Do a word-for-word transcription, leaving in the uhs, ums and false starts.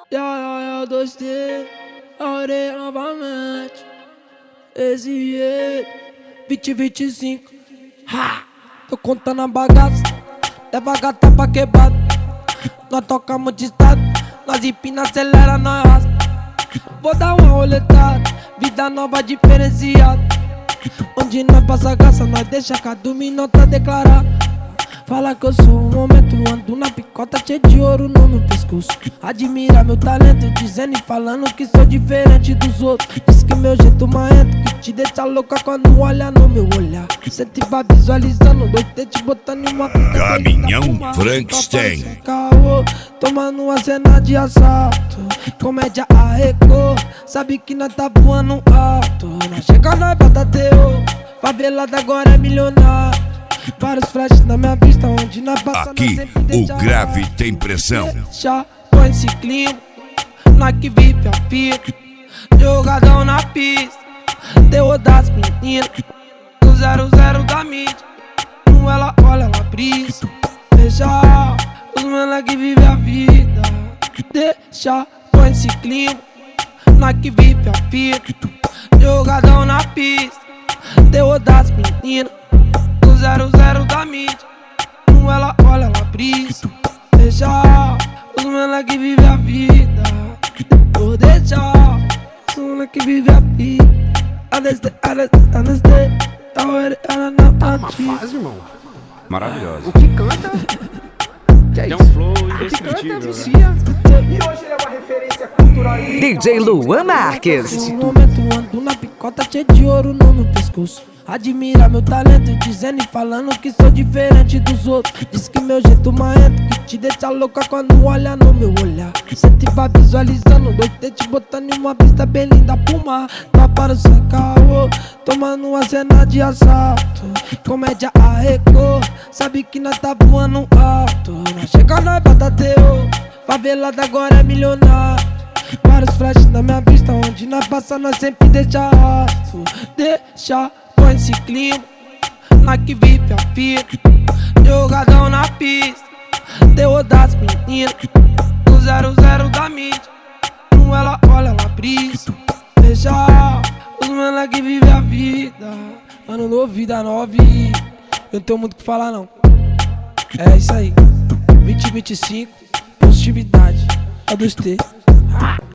Ya, ya, ya, dois T, orei novamente. Esse jeito, vinte, vinte e cinco. Ha! Tô contando a bagaça, leva a gata pra quebrada. Nós tocamos de estado, nós empina, acelera, nós raspa. Vou dar uma roletada, vida nova diferenciada. Onde nós passa graça, nós deixa cada minuto declarar. Fala que eu sou um momento, ando na picota cheio de ouro no meu pescoço. Admira meu talento, dizendo e falando que sou diferente dos outros. Diz que meu jeito marrento, que te deixa louca quando olha no meu olhar. Cê te vai visualizando, dois T te botando em uma pista. Caminhão Frankenstein. Caô, tomando uma cena de assalto. Comédia arrecou, sabe que nós tá voando alto. Nós chega, nós bota teu, favelada agora é milionário. Vários flashes na minha vista, onde nós passamos. Aqui o grave tem pressão. Já põe esse clima, nós que vive a fita. Jogadão na pista, terror das meninas. Do zero zero da mídia, não ela olha, ela brisa. Deixa os mena que vive a vida. Deixa põe esse clima, nós que vive a fita. Jogadão na pista, terror das meninas. Zero zero da mídia, não ela olha, ela brisa. Deixa os mena que vive a vida. Vou deixar os mena que vive a vida. Aneste, aneste, aneste. Uma fase, irmão. Maravilhosa. O que canta Tem um flow o que canta indescritível, né? vicia. E hoje ele é uma referência cultural. D J Luan Marques. No momento ando na picota cheio de ouro no meu pescoço. Admira meu talento, dizendo e falando que sou diferente dos outros. Diz que meu jeito marrento, que te deixa louca quando olha no meu olhar. Cê te vai visualizando, dois T te botando em uma pista bem linda pro mar. Tá para o sem caô, tomando uma cena de assalto. Comédia arrecou, sabe que nós tá voando alto. Nós chega, nós bota teu, favelada agora é milionário. Vários flashes na minha vista, onde nós passa, nós sempre deixa rastro. Deixa põe esse clima, nós que vive a fita. Jogadão na pista, terror das meninas. Do zero zero da mídia, não ela olha, ela brisa. Deixa os mena que vive a vida. Ano novo, vida nova e eu não tenho muito o que falar não. É isso aí, vinte, vinte e cinco, positividade, é dos T.